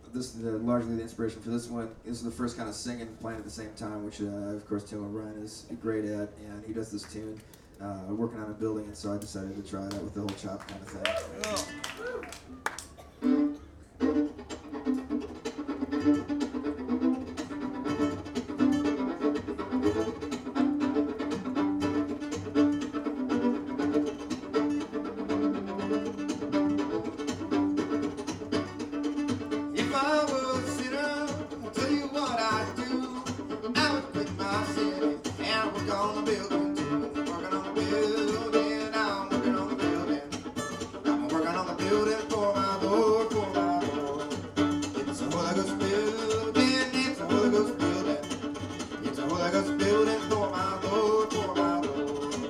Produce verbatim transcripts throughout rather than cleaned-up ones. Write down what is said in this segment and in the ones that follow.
this the, largely the inspiration for this one. This is the first kind of singing playing at the same time, which uh, of course Tim O'Brien is great at, and he does this tune uh, working on a building, and so I decided to try it out with the whole chop kind of thing. If I was a sinner, I'll tell you what I'd do. I would quit my sin and work on the building too. Working on the building, I'm working on the building. I'm working on the building for my Lord, for my Lord. It's a Holy Ghost building, it's a Holy Ghost building. It's a Holy Ghost building for my Lord, for my Lord.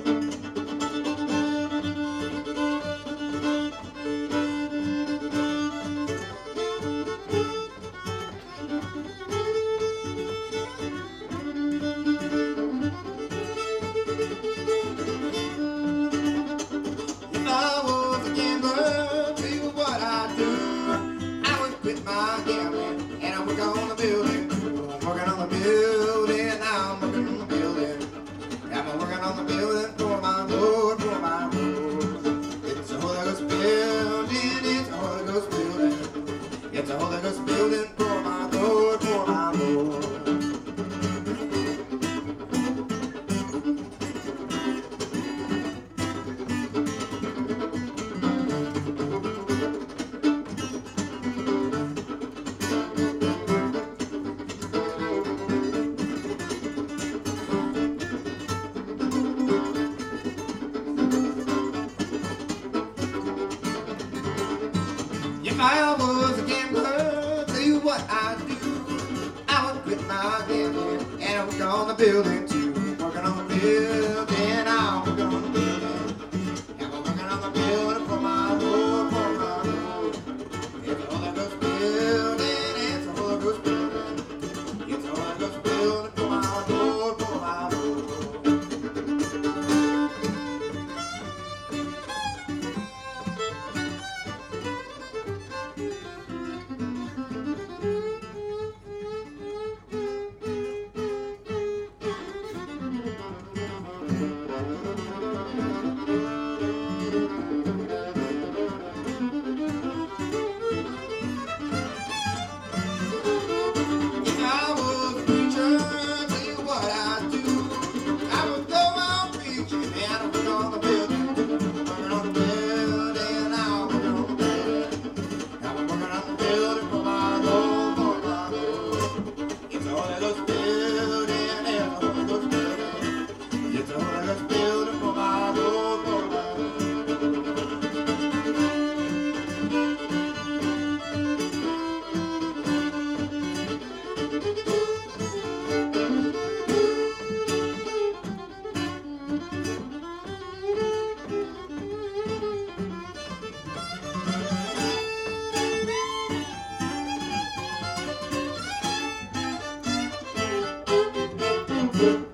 If I was a gambler, tell you what I'd do. I would quit my gambling and I work on the building. I'm working on the building, I'm working on the building. I'm working on the building for my Lord, for my Lord. It's a Holy Ghost building, it's a Holy Ghost building. It's a Holy Ghost building for my Lord, for my Lord. If I was a gambler, tell you what I'd do. I would quit my gambling and I work on the building too. Working on the building, I'm working on the building. And I'm working on the building for my Lord, for my Lord. It's a Holy Ghost building, it's a Holy Ghost building. It's a Holy Ghost building for my Lord, for my Lord. If I was a preacher, tell you what I'd do. I would go out preaching and I work on the building. Working on the building, I'm working on the building. I'm working on the building for my Lord, for my Lord. It's a Holy Ghost building, it's a Holy Ghost building. It's a Holy Ghost building for my Lord, for my Lord. Thank you.